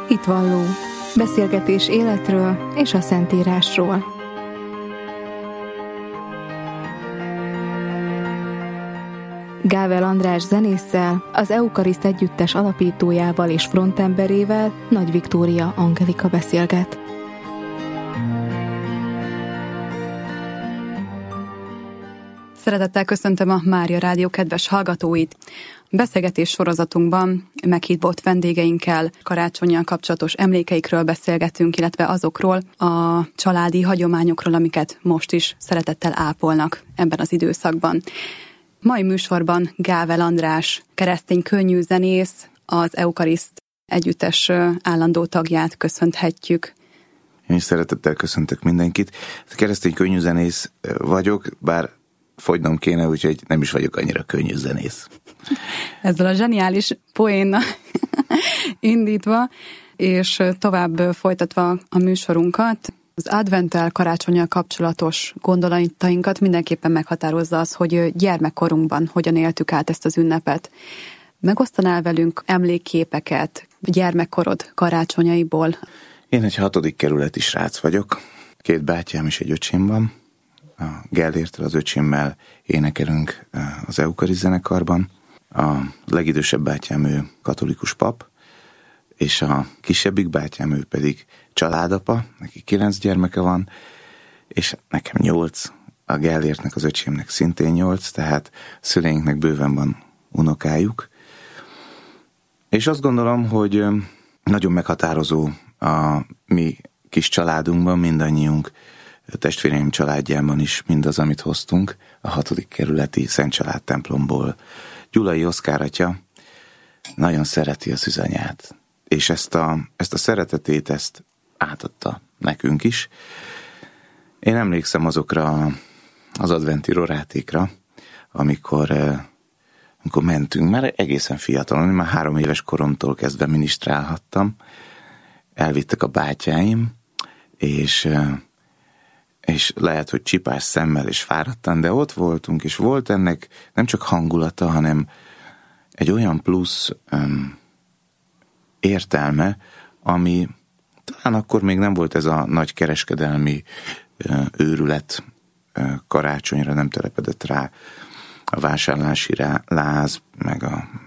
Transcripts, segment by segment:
Hitvalló. Beszélgetés életről és a Szentírásról. Gável András zenésszel, az Eukariszt együttes alapítójával és frontemberével, Nagy Viktória Angelika beszélget. Szeretettel köszöntöm a Mária Rádió kedves hallgatóit! Beszélgetés sorozatunkban meghívott vendégeinkkel karácsonnyal kapcsolatos emlékeikről beszélgetünk, illetve azokról a családi hagyományokról, amiket most is szeretettel ápolnak ebben az időszakban. Mai műsorban Gável András, keresztény könnyű zenész, az Eukariszt együttes állandó tagját köszönthetjük. Én is szeretettel köszöntök mindenkit. Keresztény könnyű zenész vagyok, bár fogynom kéne, úgyhogy nem is vagyok annyira könnyű zenész. Ezzel a zseniális poénnal indítva, és tovább folytatva a műsorunkat, az adventtel, karácsonnyal kapcsolatos gondolatainkat mindenképpen meghatározza az, hogy gyermekkorunkban hogyan éltük át ezt az ünnepet. Megosztanál velünk emlékképeket gyermekkorod karácsonyaiból? Én egy 6. kerületi srác vagyok, 2 bátyám és egy öcsém van. A Gellérttel, az öcsémmel énekelünk az Eukariszt zenekarban. A legidősebb bátyám, ő katolikus pap, és a kisebbik bátyám, ő pedig családapa, neki 9 gyermeke van, és nekem 8, a Gellértnek, az öcsémnek szintén 8, tehát szüleinknek bőven van unokájuk. És azt gondolom, hogy nagyon meghatározó a mi kis családunkban, mindannyiunk, a testvéreim családjában is mindaz, amit hoztunk a 6. kerületi Szent Család templomból. Gyulai Oszkár atya nagyon szereti a szűzanyát, és ezt a szeretetét, ezt átadta nekünk is. Én emlékszem azokra az adventi rorátékra, amikor mentünk, már egészen fiatalon, már 3 éves koromtól kezdve minisztrálhattam, elvittek a bátyáim, és lehet, hogy csipás szemmel és fáradtan, de ott voltunk, és volt ennek nem csak hangulata, hanem egy olyan plusz értelme, ami talán akkor még nem volt ez a nagy kereskedelmi őrület, karácsonyra nem telepedett rá a vásárlási láz, meg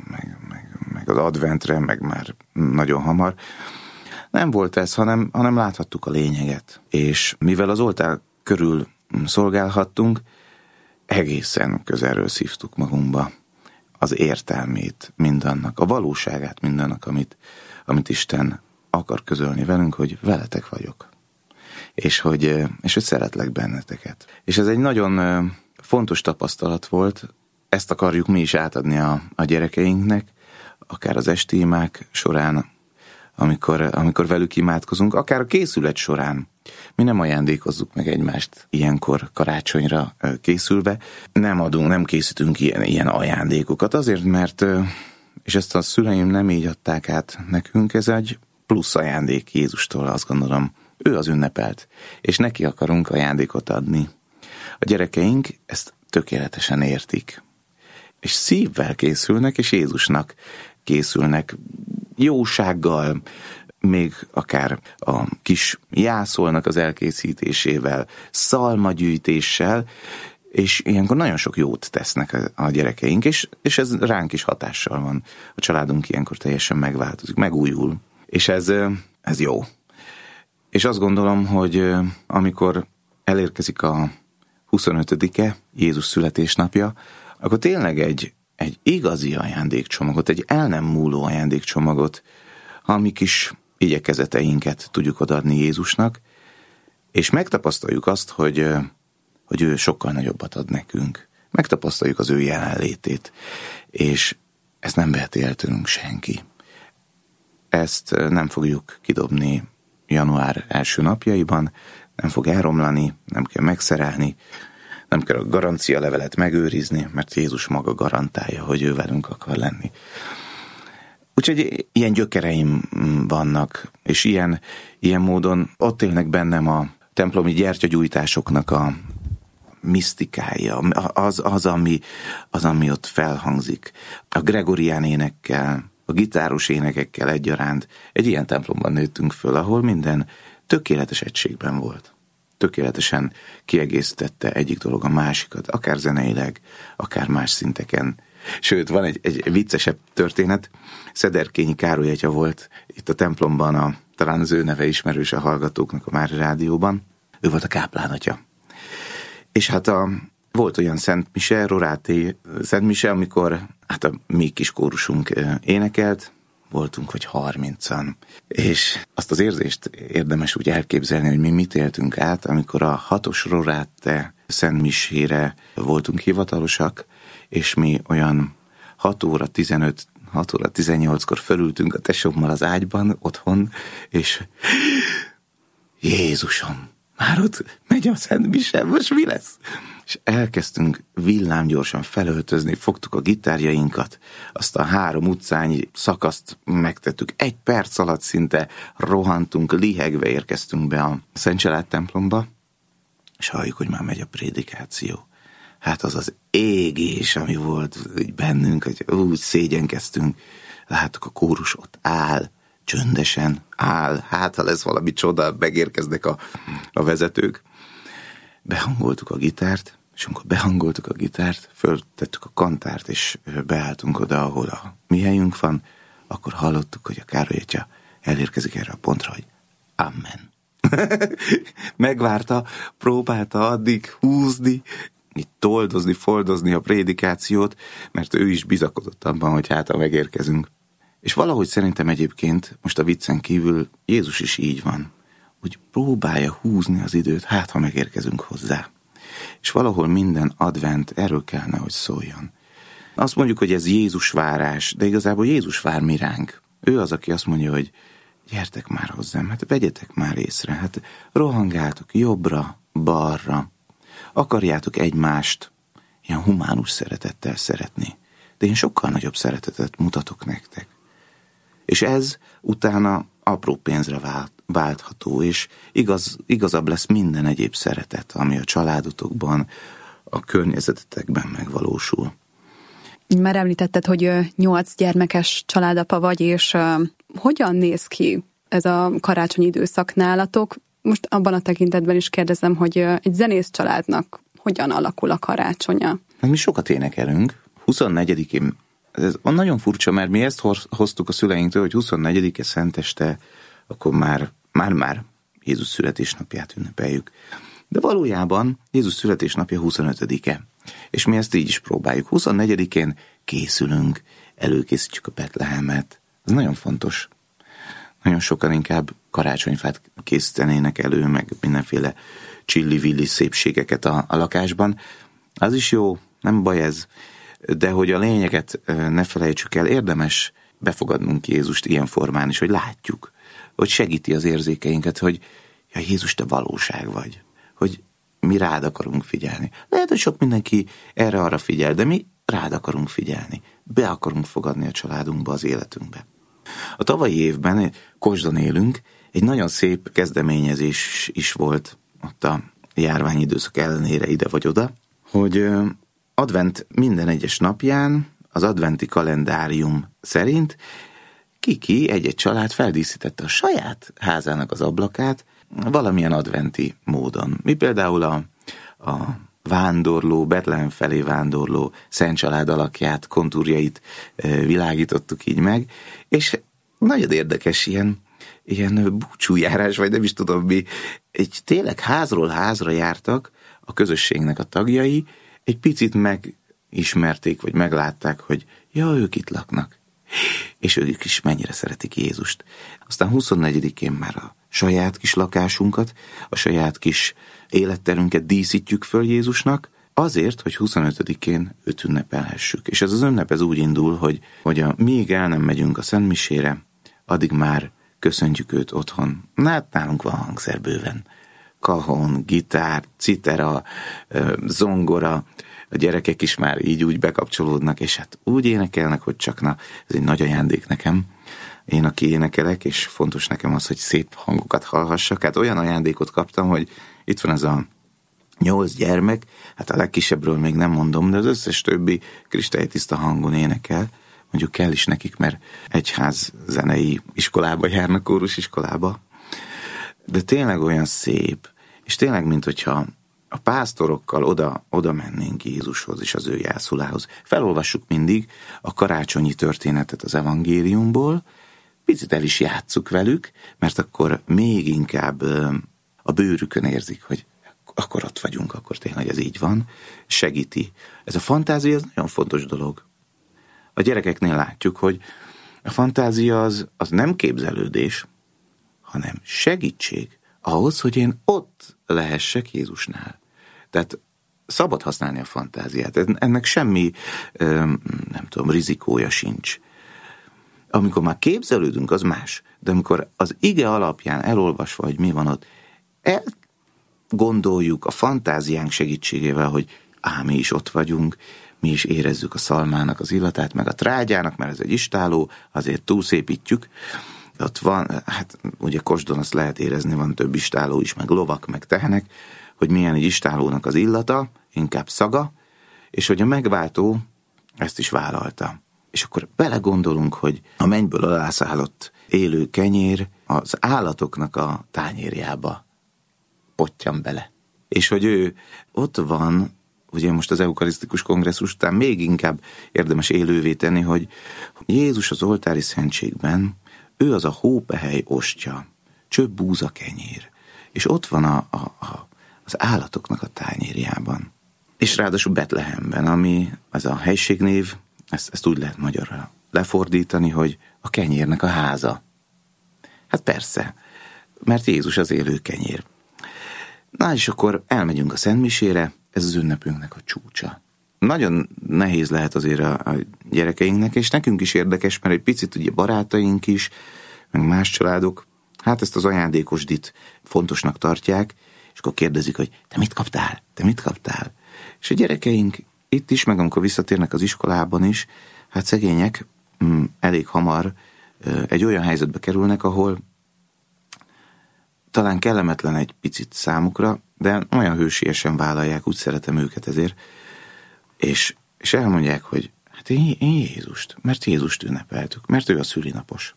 az adventre, meg már nagyon hamar. Nem volt ez, hanem láthattuk a lényeget. És mivel az oltár körül szolgálhattunk, egészen közelről szívtuk magunkba az értelmét mindannak, a valóságát mindannak, amit Isten akar közölni velünk, hogy veletek vagyok. És hogy szeretlek benneteket. És ez egy nagyon fontos tapasztalat volt, ezt akarjuk mi is átadni a gyerekeinknek, akár az esti imák során, amikor velük imádkozunk, akár a készület során. Mi nem ajándékozzuk meg egymást ilyenkor karácsonyra készülve. Nem készítünk ilyen ajándékokat, azért, mert, és ezt a szüleim nem így adták át nekünk, ez egy plusz ajándék Jézustól, azt gondolom. Ő az ünnepelt, és neki akarunk ajándékot adni. A gyerekeink ezt tökéletesen értik. És szívvel készülnek, és Jézusnak készülnek jósággal, még akár a kis jászolnak az elkészítésével, szalmagyűjtéssel, és ilyenkor nagyon sok jót tesznek a gyerekeink, és ez ránk is hatással van. A családunk ilyenkor teljesen megváltozik, megújul, és ez jó. És azt gondolom, hogy amikor elérkezik a 25-e, Jézus születésnapja, akkor tényleg egy igazi ajándékcsomagot, egy el nem múló ajándékcsomagot, a mi kis igyekezeteinket tudjuk odaadni Jézusnak, és megtapasztaljuk azt, hogy ő sokkal nagyobbat ad nekünk. Megtapasztaljuk az ő jelenlétét, és ezt nem veheti el tőlünk senki. Ezt nem fogjuk kidobni január első napjaiban, nem fog elromlani, nem kell megszerelni, nem kell a garancia levelet megőrizni, mert Jézus maga garantálja, hogy ő velünk akar lenni. Úgyhogy ilyen gyökereim vannak, és ilyen módon ott élnek bennem a templomi gyertyagyújtásoknak a misztikája, az, ami ott felhangzik. A gregorián énekkel, a gitáros énekekkel egyaránt egy ilyen templomban nőttünk föl, ahol minden tökéletes egységben volt. Tökéletesen kiegészítette egyik dolog a másikat, akár zeneileg, akár más szinteken. Sőt, van egy viccesebb történet. Szederkényi Károly atya volt itt a templomban, talán az ő neve ismerős a hallgatóknak a Mária Rádióban. Ő volt a káplán atya. És hát volt olyan Szent Mise, Roráté Szent Mise, amikor hát a mi kis kórusunk énekelt, voltunk vagy 30-an. És azt az érzést érdemes úgy elképzelni, hogy mi mit éltünk át, amikor a 6-os Roráté Szent Misére voltunk hivatalosak, és mi olyan 6 óra 15, 6 óra 18-kor fölültünk a tesómmal az ágyban otthon, és Jézusom, már ott megy a Szent Mise, most mi lesz? És elkezdtünk villámgyorsan felöltözni, fogtuk a gitárjainkat, azt a 3 utcányi szakaszt megtettük, 1 perc alatt szinte rohantunk, lihegve érkeztünk be a Szent Család templomba, és halljuk, hogy már megy a prédikáció. Hát az az égés, ami volt bennünk, hogy úgy szégyenkeztünk. Láttuk, a kórus ott áll, csöndesen áll, hát ha lesz valami csoda, megérkeznek a vezetők. Behangoltuk a gitárt, és amikor behangoltuk a gitárt, föltettük a kantárt, és beálltunk oda, ahol a mi helyünk van, akkor hallottuk, hogy a Károly atya elérkezik erre a pontra, hogy Amen. Megvárta, próbálta addig húzni, itt toldozni, foldozni a prédikációt, mert ő is bizakodott abban, hogy hát, ha megérkezünk. És valahogy szerintem egyébként, most a viccen kívül, Jézus is így van, hogy próbálja húzni az időt, hát, ha megérkezünk hozzá. És valahol minden advent erről kellene, hogy szóljon. Azt mondjuk, hogy ez Jézus várás, de igazából Jézus vár mi ránk. Ő az, aki azt mondja, hogy gyertek már hozzám, hát vegyetek már észre, hát rohangáltok jobbra, balra, akarjátok egymást ilyen humánus szeretettel szeretni, de én sokkal nagyobb szeretetet mutatok nektek. És ez utána apró pénzre váltható, és igazabb lesz minden egyéb szeretet, ami a családotokban, a környezetetekben megvalósul. Már említetted, hogy 8 gyermekes családapa vagy, és hogyan néz ki ez a karácsonyi időszak nálatok? Most abban a tekintetben is kérdezem, hogy egy zenész családnak hogyan alakul a karácsonya? Hát mi sokat énekelünk. 24-én, ez nagyon furcsa, mert mi ezt hoztuk a szüleinktől, hogy 24-e szenteste, akkor már Jézus születésnapját ünnepeljük. De valójában Jézus születésnapja 25-e. És mi ezt így is próbáljuk. 24-én készülünk, előkészítjük a Betlehemet. Ez nagyon fontos. Nagyon sokan inkább karácsonyfát készítenének elő, meg mindenféle csillivilli szépségeket a lakásban. Az is jó, nem baj ez, de hogy a lényeget ne felejtsük el, érdemes befogadnunk Jézust ilyen formán is, hogy látjuk, hogy segíti az érzékeinket, hogy ja, Jézus, te valóság vagy, hogy mi rád akarunk figyelni. Lehet, hogy sok mindenki erre-arra figyel, de mi rád akarunk figyelni. Be akarunk fogadni a családunkba, az életünkbe. A tavalyi évben, Kolzsdon élünk, egy nagyon szép kezdeményezés is volt ott a járványidőszak ellenére ide vagy oda, hogy advent minden egyes napján az adventi kalendárium szerint ki egy család feldíszítette a saját házának az ablakát valamilyen adventi módon. Mi például a vándorló, Betlehem felé vándorló Szent Család alakját, kontúrjait világítottuk így meg, és nagyon érdekes ilyen búcsújárás, vagy nem is tudom mi, tényleg házról házra jártak a közösségnek a tagjai, egy picit megismerték, vagy meglátták, hogy ja, ők itt laknak, és ők is mennyire szeretik Jézust. Aztán 24-én már a saját kis lakásunkat, a saját kis életterünket díszítjük föl Jézusnak, azért, hogy 25-én őt ünnepelhessük. És ez az ünnep ez úgy indul, hogy míg el nem megyünk a Szent Misére, addig már köszöntjük őt otthon. Hát nálunk van hangszer bőven. Kahon, gitár, citera, zongora, a gyerekek is már így úgy bekapcsolódnak, és hát úgy énekelnek, hogy csak na, ez egy nagy ajándék nekem. Én, aki énekelek, és fontos nekem az, hogy szép hangokat hallhassak. Hát olyan ajándékot kaptam, hogy itt van ez a 8 gyermek, hát a legkisebbről még nem mondom, de az összes többi kristálytiszta hangon énekel, mondjuk kell is nekik, mert egyház zenei iskolába járnak, kórusiskolába. De tényleg olyan szép, és tényleg, mint hogyha a pásztorokkal oda mennénk Jézushoz és az ő jászulához. Felolvassuk mindig a karácsonyi történetet az evangéliumból, picit el is játsszuk velük, mert akkor még inkább a bőrükön érzik, hogy akkor ott vagyunk, akkor tényleg ez így van, segíti. Ez a fantázia, ez nagyon fontos dolog. A gyerekeknél látjuk, hogy a fantázia az nem képzelődés, hanem segítség ahhoz, hogy én ott lehessek Jézusnál. Tehát szabad használni a fantáziát. Ennek semmi, nem tudom, rizikója sincs. Amikor már képzelődünk, az más. De amikor az ige alapján elolvasva, hogy mi van ott, elgondoljuk a fantáziánk segítségével, hogy mi is ott vagyunk, mi is érezzük a szalmának az illatát, meg a trágyának, mert ez egy istálló, azért túlszépítjük. Ott van, hát ugye Kosdon azt lehet érezni, van több istálló is, meg lovak, meg tehenek, hogy milyen egy istállónak az illata, inkább szaga, és hogy a megváltó ezt is vállalta. És akkor belegondolunk, hogy a mennyből alászállott élő kenyér az állatoknak a tányérjába pottyan bele. És hogy ő ott van, ugye most az eukarisztikus kongresszus után még inkább érdemes élővé tenni, hogy Jézus az oltári szentségben, ő az a hópehely ostya, csöpp búza kenyér, és ott van az állatoknak a tányérjában. És ráadásul Betlehemben, ami az a helységnév, ezt úgy lehet magyarra lefordítani, hogy a kenyérnek a háza. Hát persze, mert Jézus az élő kenyér. Na és akkor elmegyünk a szentmisére, ez az ünnepünknek a csúcsa. Nagyon nehéz lehet azért a gyerekeinknek, és nekünk is érdekes, mert egy picit ugye barátaink is, meg más családok, hát ezt az ajándékosdit fontosnak tartják, és akkor kérdezik, hogy te mit kaptál? Te mit kaptál? És a gyerekeink itt is, meg amikor visszatérnek az iskolában is, hát szegények elég hamar egy olyan helyzetbe kerülnek, ahol talán kellemetlen egy picit számukra, de olyan hősiesen vállalják, úgy szeretem őket ezért, és elmondják, hogy hát én Jézust, mert Jézust ünnepeltük, mert ő a szülinapos.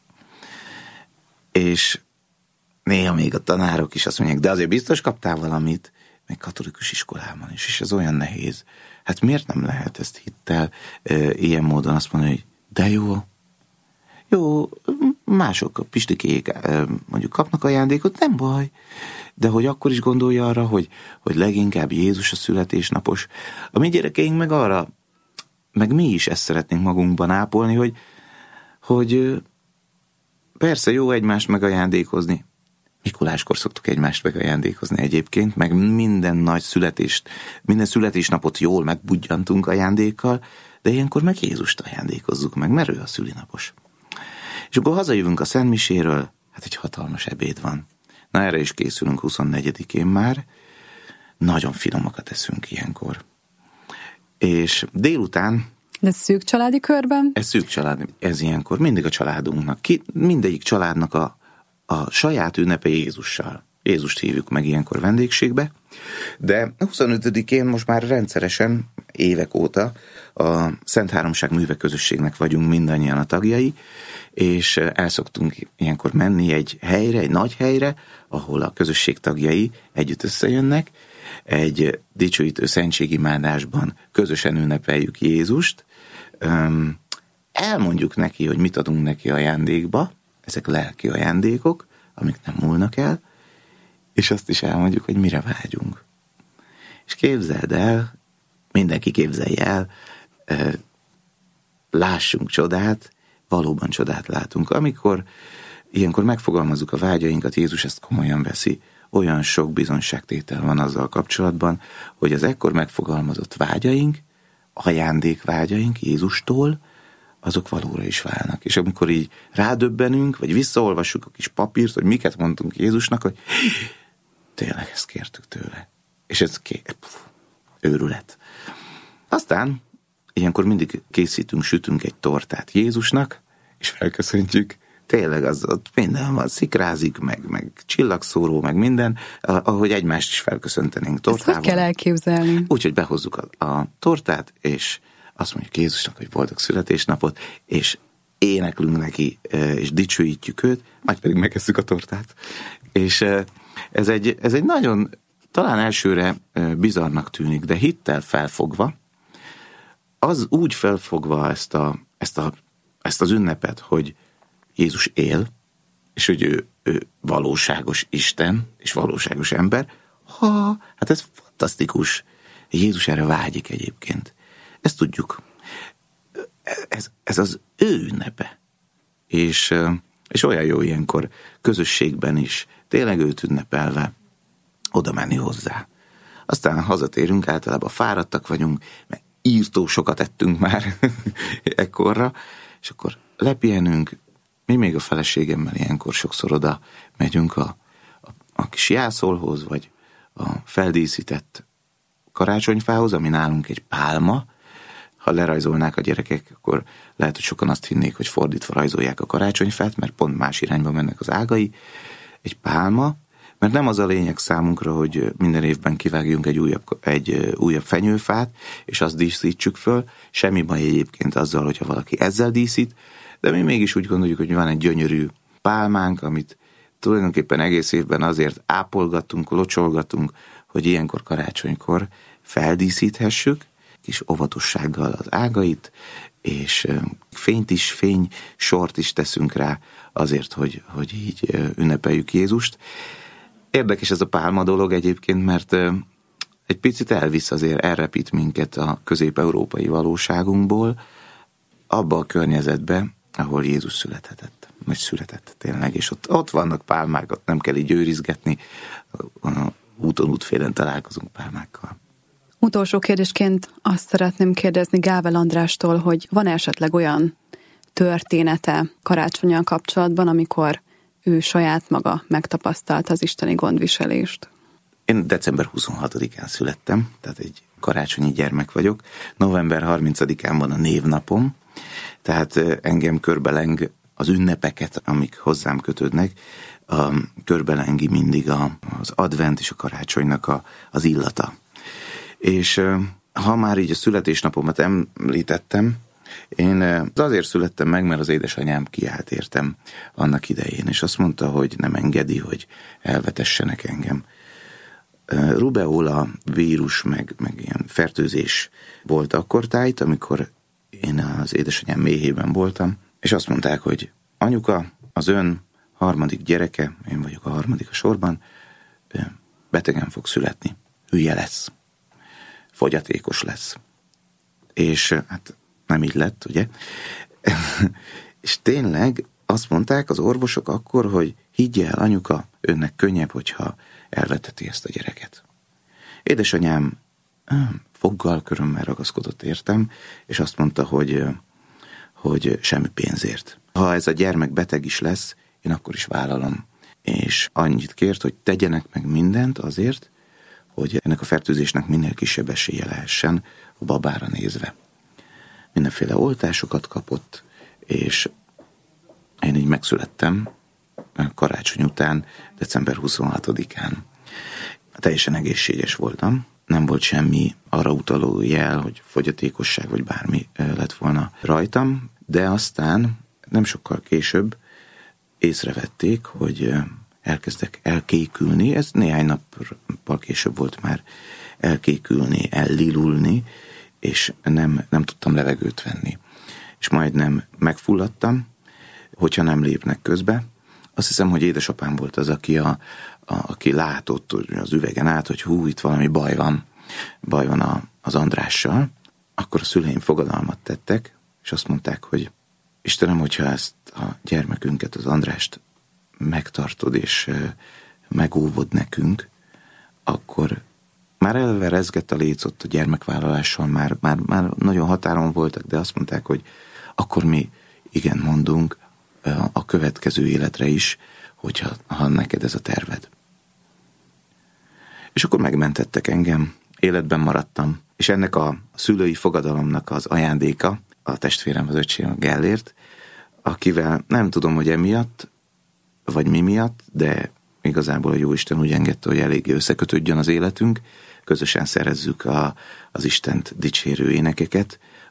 És néha még a tanárok is azt mondják, de azért biztos kaptál valamit, meg katolikus iskolában is, és ez olyan nehéz. Hát miért nem lehet ezt hittel ilyen módon azt mondani, hogy de jó, mások, a pistikék mondjuk kapnak ajándékot, nem baj, de hogy akkor is gondolja arra, hogy leginkább Jézus a születésnapos. A mi gyerekeink meg arra, meg mi is ezt szeretnénk magunkban ápolni, hogy persze jó egymást megajándékozni. Mikuláskor szoktuk egymást megajándékozni egyébként, meg minden születésnapot jól megbudjantunk ajándékkal, de ilyenkor meg Jézust ajándékozzuk meg, mert ő a szülinapos. És akkor hazajövünk a szentmiséről, hát egy hatalmas ebéd van. Na erre is készülünk 24-én már, nagyon finomakat eszünk ilyenkor. És délután... De szűk családi körben? Ez szűk család, ez ilyenkor mindig a családunknak, mindegyik családnak a saját ünnepe Jézussal. Jézust hívjuk meg ilyenkor vendégségbe, de 25-én most már rendszeresen, évek óta a Szent Háromság Műve Közösségnek vagyunk mindannyian a tagjai, és el szoktunk ilyenkor menni egy helyre, egy nagy helyre, ahol a közösség tagjai együtt összejönnek, egy dicsőítő szentségimádásban közösen ünnepeljük Jézust, elmondjuk neki, hogy mit adunk neki ajándékba, ezek lelki ajándékok, amik nem múlnak el, és azt is elmondjuk, hogy mire vágyunk. És képzeld el, mindenki képzelje el, lássunk csodát, valóban csodát látunk. Amikor ilyenkor megfogalmazzuk a vágyainkat, Jézus ezt komolyan veszi. Olyan sok bizonyságtétel van azzal kapcsolatban, hogy az ekkor megfogalmazott vágyaink, ajándékvágyaink Jézustól, azok valóra is válnak. És amikor így rádöbbenünk, vagy visszaolvassuk a kis papírt, hogy miket mondtunk Jézusnak, hogy tényleg ezt kértük tőle. És ez őrület. Aztán ilyenkor mindig sütünk egy tortát Jézusnak, és felköszöntjük. Tényleg az ott minden van, szikrázik, meg csillagszóró, meg minden, ahogy egymást is felköszöntenénk tortával. Ezt hogy kell elképzelni? Úgyhogy behozzuk a tortát, és azt mondjuk Jézusnak, hogy boldog születésnapot, és éneklünk neki, és dicsőítjük őt, majd pedig megesszük a tortát. És ez egy nagyon, talán elsőre bizarrnak tűnik, de hittel felfogva, az úgy felfogva ezt az ünnepet, hogy Jézus él, és hogy ő valóságos Isten, és valóságos ember, hát ez fantasztikus. Jézus erre vágyik egyébként. Ezt tudjuk. Ez az ő ünnepe. És olyan jó ilyenkor közösségben is, tényleg őt ünnepelve, oda menni hozzá. Aztán hazatérünk, általában fáradtak vagyunk, meg írtó sokat ettünk már ekkorra, és akkor lepihenünk. Mi még a feleségemmel ilyenkor sokszor oda megyünk a kis jászolhoz, vagy a feldíszített karácsonyfához, ami nálunk egy pálma. Ha lerajzolnák a gyerekek, akkor lehet, hogy sokan azt hinnék, hogy fordítva rajzolják a karácsonyfát, mert pont más irányba mennek az ágai. Egy pálma, mert nem az a lényeg számunkra, hogy minden évben kivágjunk egy újabb fenyőfát, és azt díszítsük föl. Semmi baj egyébként azzal, hogyha valaki ezzel díszít, de mi mégis úgy gondoljuk, hogy van egy gyönyörű pálmánk, amit tulajdonképpen egész évben azért ápolgatunk, locsolgatunk, hogy ilyenkor karácsonykor feldíszíthessük, kis óvatossággal az ágait, és fénysort is teszünk rá azért, hogy így ünnepeljük Jézust. Érdekes ez a pálma dolog egyébként, mert egy picit elvisz azért, elrepít minket a közép-európai valóságunkból, abba a környezetbe, ahol Jézus született tényleg, és ott vannak pálmák, ott nem kell így őrizgetni, úton útfélen találkozunk pálmákkal. Utolsó kérdésként azt szeretném kérdezni Gável Andrástól, hogy van esetleg olyan története karácsonnyal kapcsolatban, amikor ő saját maga megtapasztalta az isteni gondviselést? Én december 26-án születtem, tehát egy karácsonyi gyermek vagyok. November 30-án van a névnapom, tehát engem körbeleng az ünnepeket, amik hozzám kötődnek, körbelengi mindig az advent és a karácsonynak az illata. És ha már így a születésnapomat említettem, én azért születtem meg, mert az édesanyám kiállt értem annak idején, és azt mondta, hogy nem engedi, hogy elvetessenek engem. Rubeola vírus, meg ilyen fertőzés volt akkortájt, amikor én az édesanyám méhében voltam, és azt mondták, hogy anyuka, az ön harmadik gyereke, én vagyok a harmadik a sorban, betegen fog születni, hülye lesz, fogyatékos lesz. És hát nem így lett, ugye? És tényleg azt mondták az orvosok akkor, hogy higgy el, anyuka, önnek könnyebb, hogyha elveteti ezt a gyereket. Édesanyám foggal, körömmel ragaszkodott értem, és azt mondta, hogy semmi pénzért. Ha ez a gyermek beteg is lesz, én akkor is vállalom. És annyit kért, hogy tegyenek meg mindent azért, hogy ennek a fertőzésnek minél kisebb esélye lehessen a babára nézve. Mindenféle oltásokat kapott, és én így megszülettem karácsony után, december 26-án. Teljesen egészséges voltam, nem volt semmi arra utaló jel, hogy fogyatékosság vagy bármi lett volna rajtam, de aztán nem sokkal később észrevették, hogy elkezdek elkékülni, ez néhány nappal később volt már, elkékülni, ellilulni, és nem tudtam levegőt venni. És majdnem megfulladtam, hogyha nem lépnek közbe. Azt hiszem, hogy édesapám volt az, aki látott az üvegen át, hogy itt valami baj van az Andrással. Akkor a szüleim fogadalmat tettek, és azt mondták, hogy Istenem, hogyha ezt a gyermekünket, az Andrást megtartod, és megóvod akkor már eleve rezgett a léc ott a gyermekvállalással, már nagyon határon voltak, de azt mondták, hogy akkor mi igen mondunk a következő életre is, ha neked ez a terved. És akkor megmentettek engem, életben maradtam, és ennek a szülői fogadalomnak az ajándéka, a testvérem, az öcsém, a Gellért, akivel nem tudom, hogy emiatt, vagy mi miatt, de igazából a Jóisten úgy engedte, hogy eléggé összekötődjön az életünk, közösen szerezzük az Istent dicsérő énekeket,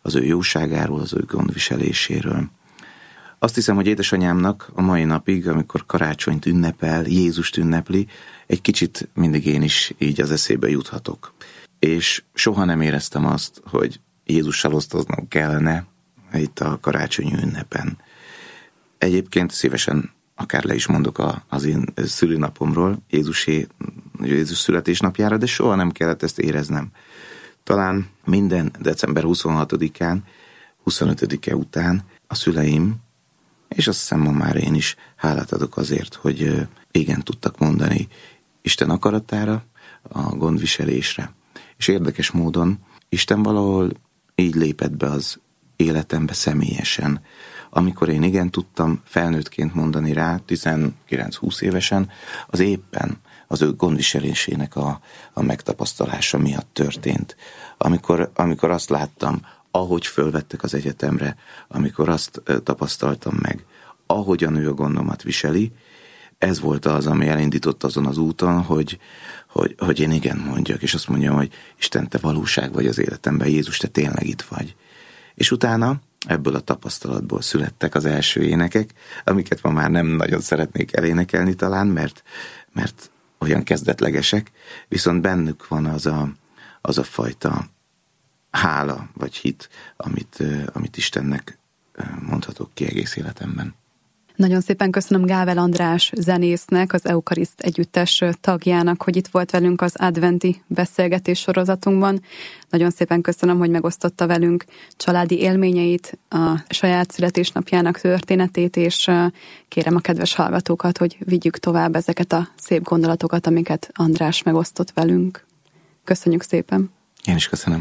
az ő jóságáról, az ő gondviseléséről. Azt hiszem, hogy édesanyámnak a mai napig, amikor karácsonyt ünnepel, Jézust ünnepli, egy kicsit mindig én is így az eszébe juthatok. És soha nem éreztem azt, hogy Jézussal osztoznom kellene itt a karácsonyi ünnepen. Egyébként szívesen akár le is mondok az én szülinapomról, Jézus születésnapjára, de soha nem kellett ezt éreznem. Talán minden december 26-án, 25-e után a szüleim, és azt hiszem ma már én is hálát adok azért, hogy igen tudtak mondani Isten akaratára, a gondviselésre. És érdekes módon Isten valahol így lépett be az életembe személyesen. Amikor én igen tudtam felnőttként mondani rá, 19-20 évesen, az éppen az ő gondviselésének a megtapasztalása miatt történt. Amikor azt láttam, ahogy fölvettek az egyetemre, amikor azt tapasztaltam meg, ahogyan ő a gondomat viseli, ez volt az, ami elindított azon az úton, hogy én igen mondjak, és azt mondjam, hogy Isten, te valóság vagy az életemben, Jézus, te tényleg itt vagy. És utána ebből a tapasztalatból születtek az első énekek, amiket ma már nem nagyon szeretnék elénekelni talán, mert olyan kezdetlegesek, viszont bennük van az a fajta hála vagy hit, amit Istennek mondhatok ki egész életemben. Nagyon szépen köszönöm Gável András zenésznek, az Eukariszt együttes tagjának, hogy itt volt velünk az adventi beszélgetés sorozatunkban. Nagyon szépen köszönöm, hogy megosztotta velünk családi élményeit, a saját születésnapjának történetét, és kérem a kedves hallgatókat, hogy vigyük tovább ezeket a szép gondolatokat, amiket András megosztott velünk. Köszönjük szépen! Én is köszönöm.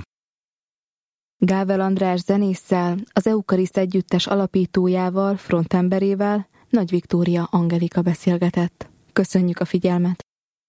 Gável András zenésszel, az Eukariszt együttes alapítójával, frontemberével, Nagy Viktória Angelika beszélgetett. Köszönjük a figyelmet!